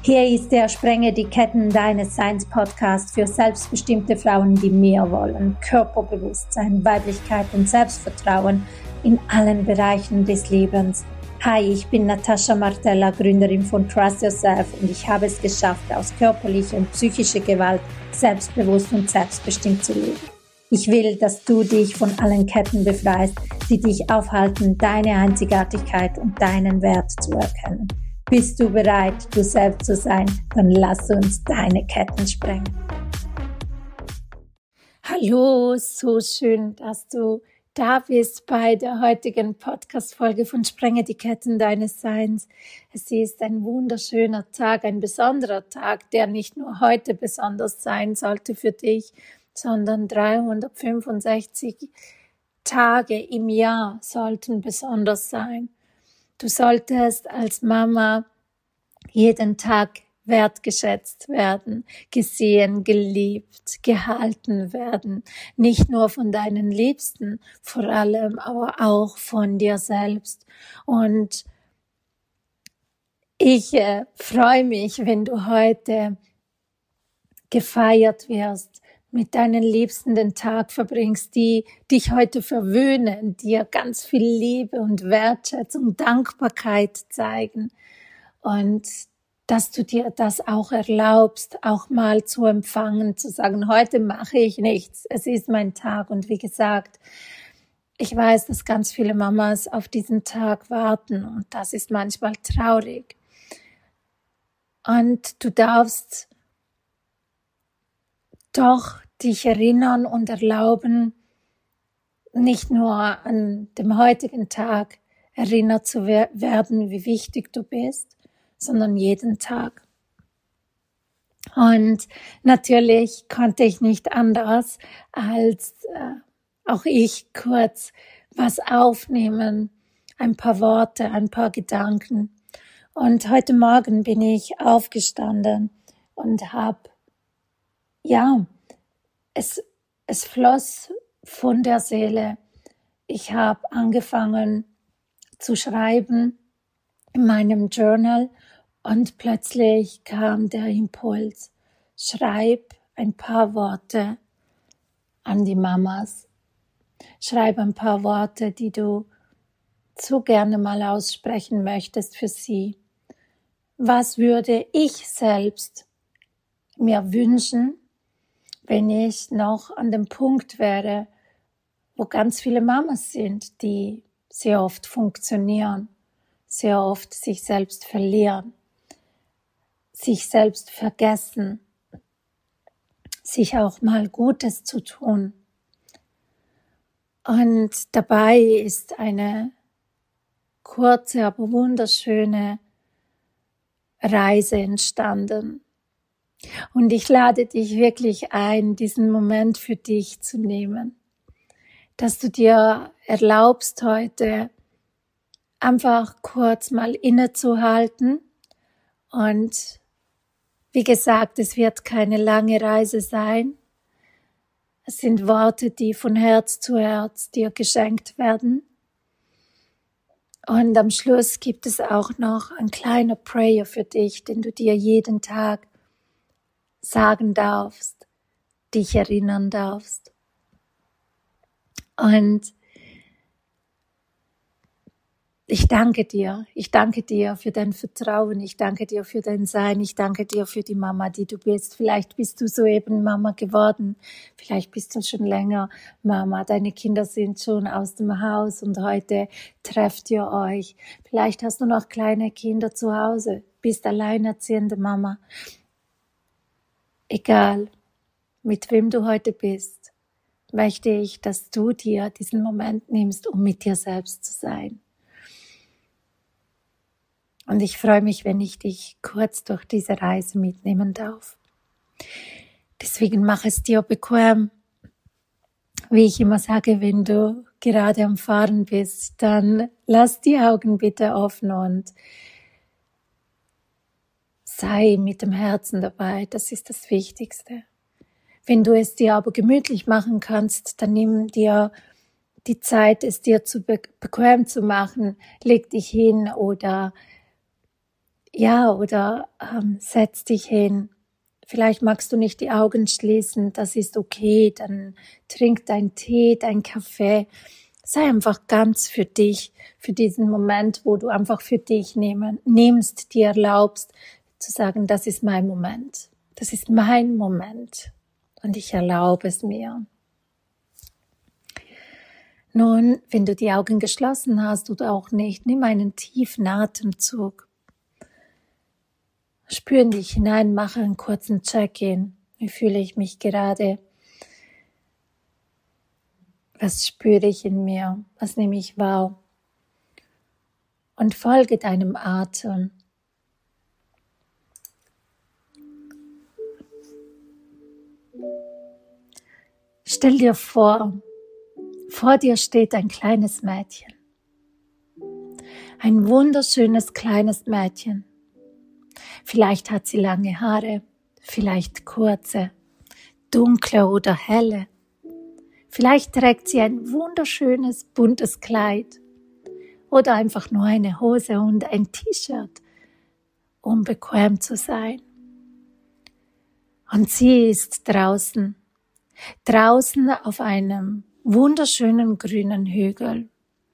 Hier ist der Sprenge die Ketten deines Seins Podcast für selbstbestimmte Frauen, die mehr wollen. Körperbewusstsein, Weiblichkeit und Selbstvertrauen in allen Bereichen des Lebens. Hi, ich bin Natascha Martella, Gründerin von Trust Yourself und ich habe es geschafft, aus körperlicher und psychischer Gewalt selbstbewusst und selbstbestimmt zu leben. Ich will, dass du dich von allen Ketten befreist, die dich aufhalten, deine Einzigartigkeit und deinen Wert zu erkennen. Bist du bereit, du selbst zu sein? Dann lass uns deine Ketten sprengen. Hallo, so schön, dass du da bist bei der heutigen Podcast-Folge von Sprenge die Ketten deines Seins. Es ist ein wunderschöner Tag, ein besonderer Tag, der nicht nur heute besonders sein sollte für dich, sondern 365 Tage im Jahr sollten besonders sein. Du solltest als Mama jeden Tag wertgeschätzt werden, gesehen, geliebt, gehalten werden. Nicht nur von deinen Liebsten, vor allem, aber auch von dir selbst. Und ich freue mich, wenn du heute gefeiert wirst, mit deinen Liebsten den Tag verbringst, die dich heute verwöhnen, dir ganz viel Liebe und Wertschätzung, Dankbarkeit zeigen und dass du dir das auch erlaubst, auch mal zu empfangen, zu sagen, heute mache ich nichts, es ist mein Tag. Und wie gesagt, ich weiß, dass ganz viele Mamas auf diesen Tag warten und das ist manchmal traurig. Und du darfst doch dich erinnern und erlauben, nicht nur an dem heutigen Tag erinnert zu werden, wie wichtig du bist, sondern jeden Tag. Und natürlich konnte ich nicht anders, als auch ich kurz was aufnehmen, ein paar Worte, ein paar Gedanken. Und heute Morgen bin ich aufgestanden und habe es floss von der Seele. Ich habe angefangen zu schreiben in meinem Journal und plötzlich kam der Impuls, schreib ein paar Worte an die Mamas. Schreib ein paar Worte, die du so gerne mal aussprechen möchtest für sie. Was würde ich selbst mir wünschen, wenn ich noch an dem Punkt wäre, wo ganz viele Mamas sind, die sehr oft funktionieren, sehr oft sich selbst verlieren, sich selbst vergessen, sich auch mal Gutes zu tun. Und dabei ist eine kurze, aber wunderschöne Reise entstanden. Und ich lade dich wirklich ein, diesen Moment für dich zu nehmen, dass du dir erlaubst, heute einfach kurz mal innezuhalten. Und wie gesagt, es wird keine lange Reise sein. Es sind Worte, die von Herz zu Herz dir geschenkt werden. Und am Schluss gibt es auch noch ein kleiner Prayer für dich, den du dir jeden Tag sagen darfst, dich erinnern darfst. Und ich danke dir für dein Vertrauen, ich danke dir für dein Sein, ich danke dir für die Mama, die du bist. Vielleicht bist du soeben Mama geworden, vielleicht bist du schon länger Mama, deine Kinder sind schon aus dem Haus und heute trefft ihr euch. Vielleicht hast du noch kleine Kinder zu Hause, bist alleinerziehende Mama. Egal, mit wem du heute bist, möchte ich, dass du dir diesen Moment nimmst, um mit dir selbst zu sein. Und ich freue mich, wenn ich dich kurz durch diese Reise mitnehmen darf. Deswegen mach es dir bequem. Wie ich immer sage, wenn du gerade am Fahren bist, dann lass die Augen bitte offen und sei mit dem Herzen dabei, das ist das Wichtigste. Wenn du es dir aber gemütlich machen kannst, dann nimm dir die Zeit, es dir zu bequem zu machen, leg dich hin oder Ja, oder setz dich hin. Vielleicht magst du nicht die Augen schließen, das ist okay, dann trink deinen Tee, deinen Kaffee. Sei einfach ganz für dich, für diesen Moment, wo du einfach für dich nimmst, dir erlaubst zu sagen, das ist mein Moment. Das ist mein Moment und ich erlaube es mir. Nun, wenn du die Augen geschlossen hast oder auch nicht, nimm einen tiefen Atemzug. Spür in dich hinein, mache einen kurzen Check-in. Wie fühle ich mich gerade? Was spüre ich in mir? Was nehme ich wahr? Und folge deinem Atem. Stell dir vor dir steht ein kleines Mädchen. Ein wunderschönes kleines Mädchen. Vielleicht hat sie lange Haare, vielleicht kurze, dunkle oder helle. Vielleicht trägt sie ein wunderschönes, buntes Kleid oder einfach nur eine Hose und ein T-Shirt, um bequem zu sein. Und sie ist draußen auf einem wunderschönen grünen Hügel.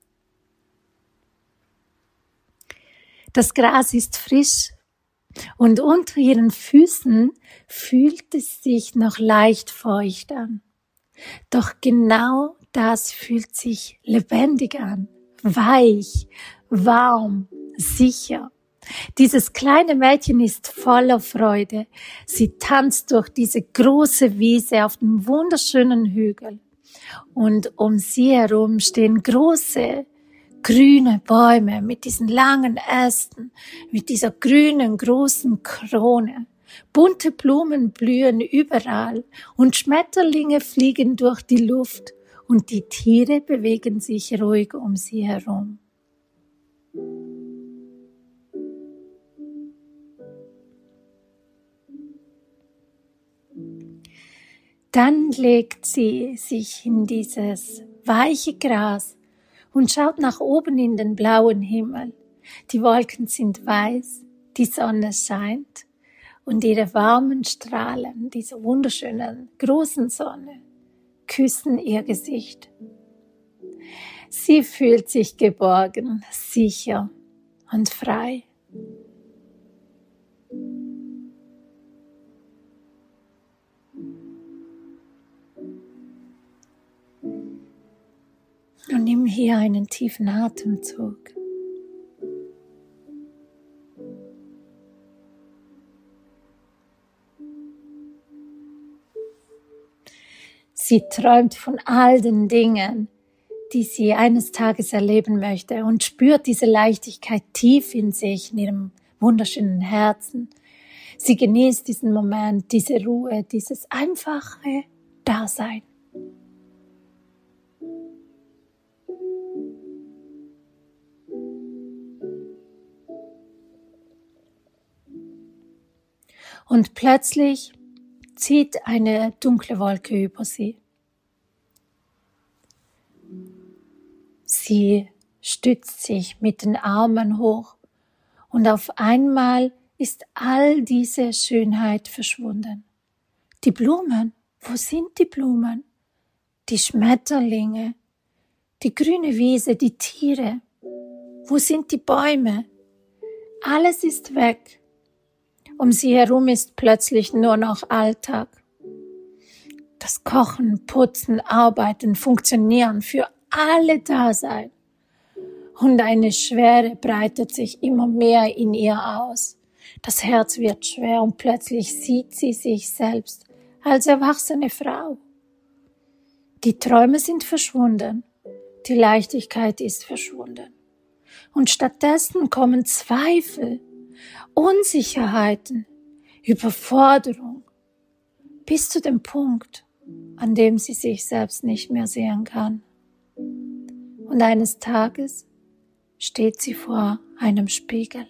Das Gras ist frisch und unter ihren Füßen fühlt es sich noch leicht feucht an. Doch genau das fühlt sich lebendig an, weich, warm, sicher. Dieses kleine Mädchen ist voller Freude. Sie tanzt durch diese große Wiese auf dem wunderschönen Hügel. Und um sie herum stehen große, grüne Bäume mit diesen langen Ästen, mit dieser grünen, großen Krone. Bunte Blumen blühen überall und Schmetterlinge fliegen durch die Luft und die Tiere bewegen sich ruhig um sie herum. Dann legt sie sich in dieses weiche Gras und schaut nach oben in den blauen Himmel. Die Wolken sind weiß, die Sonne scheint und ihre warmen Strahlen, diese wunderschönen großen Sonne, küssen ihr Gesicht. Sie fühlt sich geborgen, sicher und frei. Und nimm hier einen tiefen Atemzug. Sie träumt von all den Dingen, die sie eines Tages erleben möchte und spürt diese Leichtigkeit tief in sich, in ihrem wunderschönen Herzen. Sie genießt diesen Moment, diese Ruhe, dieses einfache Dasein. Und plötzlich zieht eine dunkle Wolke über sie. Sie stützt sich mit den Armen hoch und auf einmal ist all diese Schönheit verschwunden. Die Blumen, wo sind die Blumen? Die Schmetterlinge, die grüne Wiese, die Tiere, wo sind die Bäume? Alles ist weg. Um sie herum ist plötzlich nur noch Alltag. Das Kochen, Putzen, Arbeiten, Funktionieren, für alle da sein. Und eine Schwere breitet sich immer mehr in ihr aus. Das Herz wird schwer und plötzlich sieht sie sich selbst als erwachsene Frau. Die Träume sind verschwunden, die Leichtigkeit ist verschwunden. Und stattdessen kommen Zweifel, Unsicherheiten, Überforderung, bis zu dem Punkt, an dem sie sich selbst nicht mehr sehen kann. Und eines Tages steht sie vor einem Spiegel.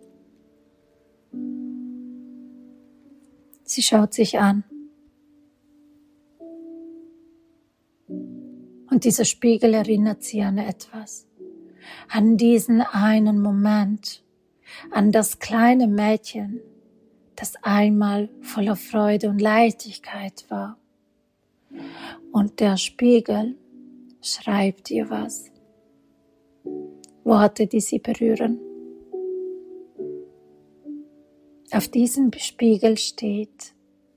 Sie schaut sich an. Und dieser Spiegel erinnert sie an etwas. An diesen einen Moment, an das kleine Mädchen, das einmal voller Freude und Leichtigkeit war. Und der Spiegel schreibt dir was. Worte, die sie berühren. Auf diesem Spiegel steht: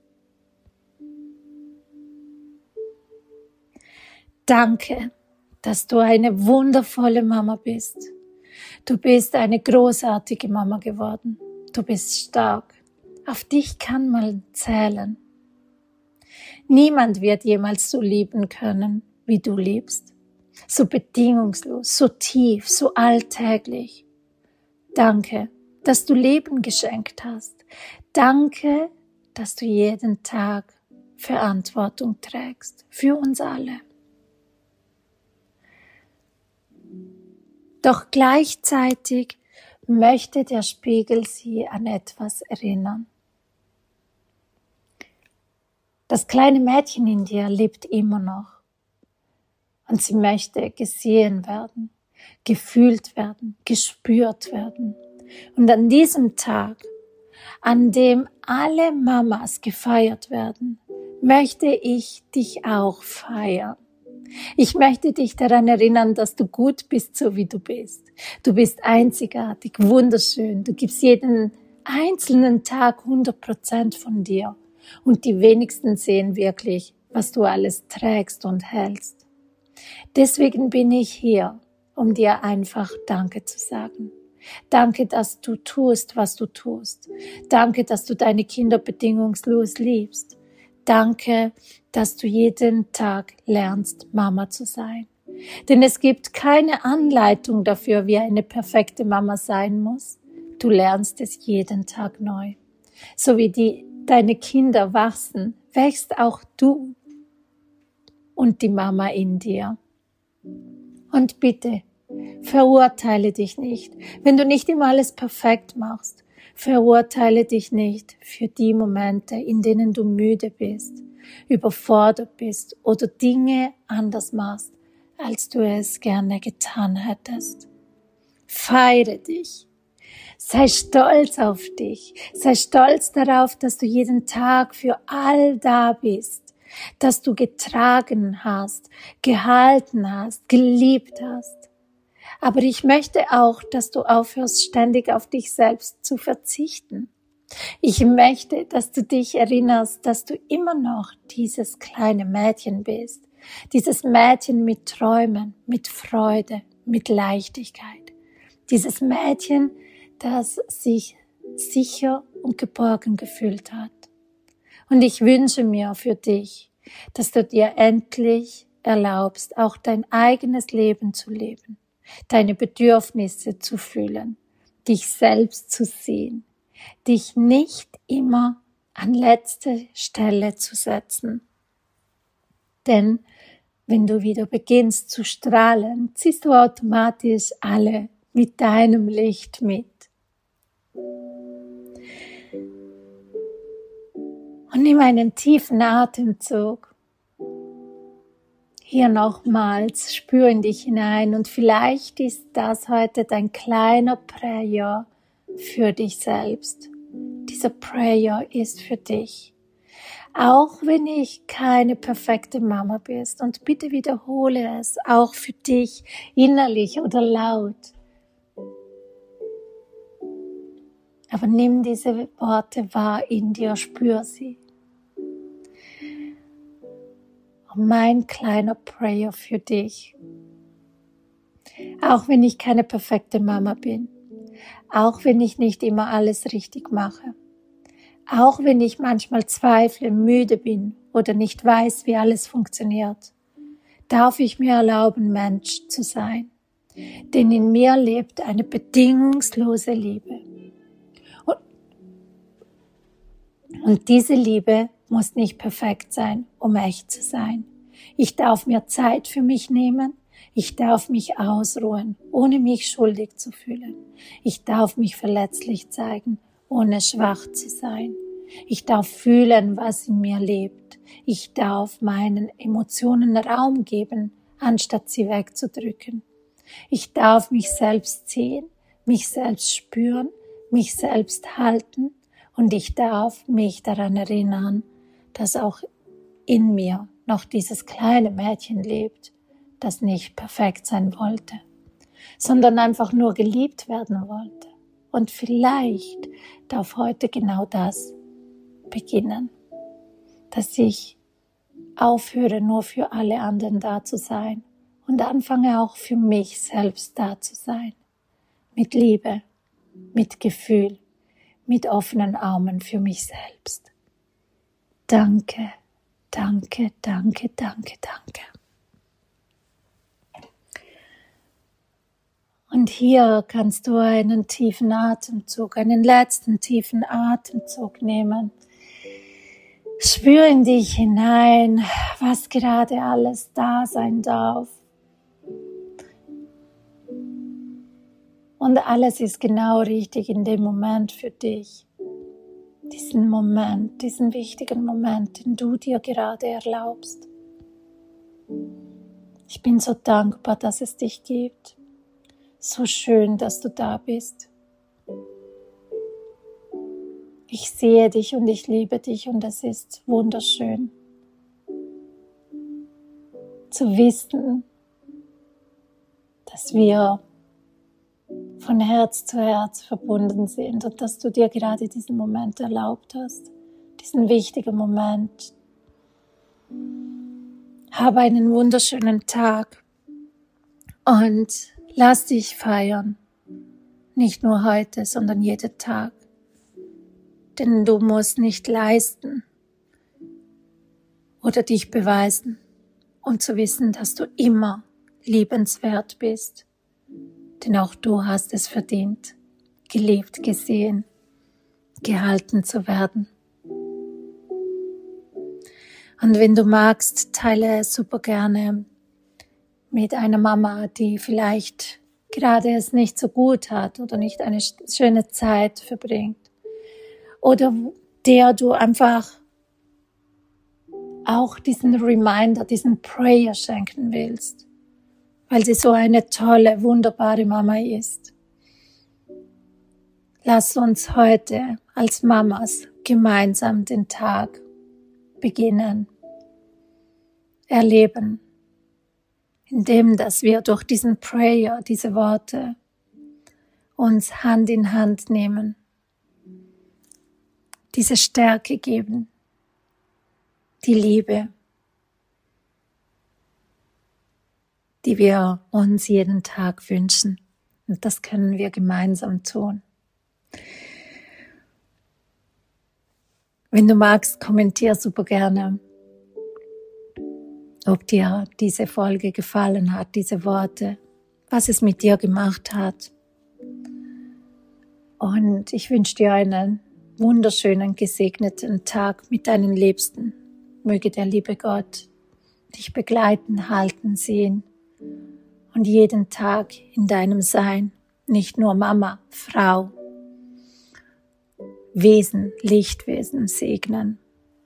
Danke, dass du eine wundervolle Mama bist. Du bist eine großartige Mama geworden. Du bist stark. Auf dich kann man zählen. Niemand wird jemals so lieben können, wie du liebst. So bedingungslos, so tief, so alltäglich. Danke, dass du Leben geschenkt hast. Danke, dass du jeden Tag Verantwortung trägst für uns alle. Doch gleichzeitig möchte der Spiegel sie an etwas erinnern. Das kleine Mädchen in dir lebt immer noch und sie möchte gesehen werden, gefühlt werden, gespürt werden. Und an diesem Tag, an dem alle Mamas gefeiert werden, möchte ich dich auch feiern. Ich möchte dich daran erinnern, dass du gut bist, so wie du bist. Du bist einzigartig, wunderschön. Du gibst jeden einzelnen Tag 100% von dir. Und die wenigsten sehen wirklich, was du alles trägst und hältst. Deswegen bin ich hier, um dir einfach Danke zu sagen. Danke, dass du tust, was du tust. Danke, dass du deine Kinder bedingungslos liebst. Danke, dass du jeden Tag lernst, Mama zu sein. Denn es gibt keine Anleitung dafür, wie eine perfekte Mama sein muss. Du lernst es jeden Tag neu. So wie deine Kinder wachsen, wächst auch du und die Mama in dir. Und bitte, verurteile dich nicht, wenn du nicht immer alles perfekt machst. Verurteile dich nicht für die Momente, in denen du müde bist, überfordert bist oder Dinge anders machst, als du es gerne getan hättest. Feiere dich. Sei stolz auf dich. Sei stolz darauf, dass du jeden Tag für all da bist, dass du getragen hast, gehalten hast, geliebt hast. Aber ich möchte auch, dass du aufhörst, ständig auf dich selbst zu verzichten. Ich möchte, dass du dich erinnerst, dass du immer noch dieses kleine Mädchen bist. Dieses Mädchen mit Träumen, mit Freude, mit Leichtigkeit. Dieses Mädchen, das sich sicher und geborgen gefühlt hat. Und ich wünsche mir für dich, dass du dir endlich erlaubst, auch dein eigenes Leben zu leben, deine Bedürfnisse zu fühlen, dich selbst zu sehen, dich nicht immer an letzte Stelle zu setzen. Denn wenn du wieder beginnst zu strahlen, ziehst du automatisch alle mit deinem Licht mit. Und nimm einen tiefen Atemzug. Hier nochmals, spür in dich hinein und vielleicht ist das heute dein kleiner Prayer für dich selbst. Dieser Prayer ist für dich. Auch wenn ich keine perfekte Mama bin, und bitte wiederhole es auch für dich innerlich oder laut. Aber nimm diese Worte wahr in dir, spür sie. Mein kleiner Prayer für dich. Auch wenn ich keine perfekte Mama bin, auch wenn ich nicht immer alles richtig mache, auch wenn ich manchmal zweifle, müde bin oder nicht weiß, wie alles funktioniert, darf ich mir erlauben, Mensch zu sein. Denn in mir lebt eine bedingungslose Liebe. Und diese Liebe muss nicht perfekt sein, um echt zu sein. Ich darf mir Zeit für mich nehmen. Ich darf mich ausruhen, ohne mich schuldig zu fühlen. Ich darf mich verletzlich zeigen, ohne schwach zu sein. Ich darf fühlen, was in mir lebt. Ich darf meinen Emotionen Raum geben, anstatt sie wegzudrücken. Ich darf mich selbst sehen, mich selbst spüren, mich selbst halten und ich darf mich daran erinnern, dass auch in mir noch dieses kleine Mädchen lebt, das nicht perfekt sein wollte, sondern einfach nur geliebt werden wollte. Und vielleicht darf heute genau das beginnen, dass ich aufhöre, nur für alle anderen da zu sein und anfange auch für mich selbst da zu sein. Mit Liebe, mit Gefühl, mit offenen Armen für mich selbst. Danke, danke, danke, danke, danke. Und hier kannst du einen tiefen Atemzug, einen letzten tiefen Atemzug nehmen. Spür in dich hinein, was gerade alles da sein darf. Und alles ist genau richtig in dem Moment für dich. Diesen Moment, diesen wichtigen Moment, den du dir gerade erlaubst. Ich bin so dankbar, dass es dich gibt. So schön, dass du da bist. Ich sehe dich und ich liebe dich und es ist wunderschön zu wissen, dass wir von Herz zu Herz verbunden sind und dass du dir gerade diesen Moment erlaubt hast, diesen wichtigen Moment. Habe einen wunderschönen Tag und lass dich feiern, nicht nur heute, sondern jeden Tag. Denn du musst nicht leisten oder dich beweisen, um zu wissen, dass du immer liebenswert bist. Denn auch du hast es verdient, geliebt, gesehen, gehalten zu werden. Und wenn du magst, teile es super gerne mit einer Mama, die vielleicht gerade es nicht so gut hat oder nicht eine schöne Zeit verbringt. Oder der du einfach auch diesen Reminder, diesen Prayer schenken willst, weil sie so eine tolle, wunderbare Mama ist. Lass uns heute als Mamas gemeinsam den Tag beginnen, erleben, indem dass wir durch diesen Prayer, diese Worte, uns Hand in Hand nehmen, diese Stärke geben, die Liebe, die wir uns jeden Tag wünschen. Und das können wir gemeinsam tun. Wenn du magst, kommentier super gerne, ob dir diese Folge gefallen hat, diese Worte, was es mit dir gemacht hat. Und ich wünsche dir einen wunderschönen, gesegneten Tag mit deinen Liebsten. Möge der liebe Gott dich begleiten, halten, sehen und jeden Tag in deinem Sein, nicht nur Mama, Frau, Wesen, Lichtwesen segnen.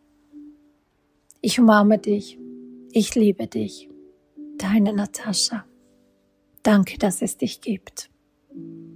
Ich umarme dich, ich liebe dich, deine Natascha. Danke, dass es dich gibt.